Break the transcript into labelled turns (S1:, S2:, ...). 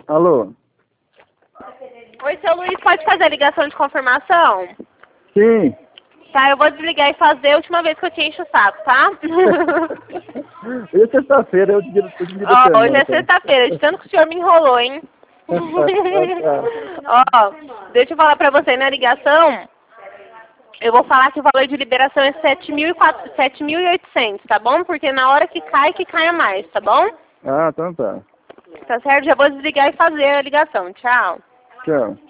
S1: Alô?
S2: Oi, seu Luiz, pode fazer a ligação de confirmação?
S1: Sim.
S2: Tá, eu vou desligar e fazer a última vez que eu te encho o saco, tá?
S1: Hoje é sexta-feira, eu te digo
S2: Ó, hoje é sexta-feira, de tanto que o senhor me enrolou, hein? Ó, deixa eu falar pra você, na ligação, eu vou falar que o valor de liberação é 7.800, tá bom? Porque na hora que caia mais, tá bom?
S1: Ah, então tá.
S2: Tá certo? Já vou desligar e fazer a ligação. Tchau.
S1: Tchau.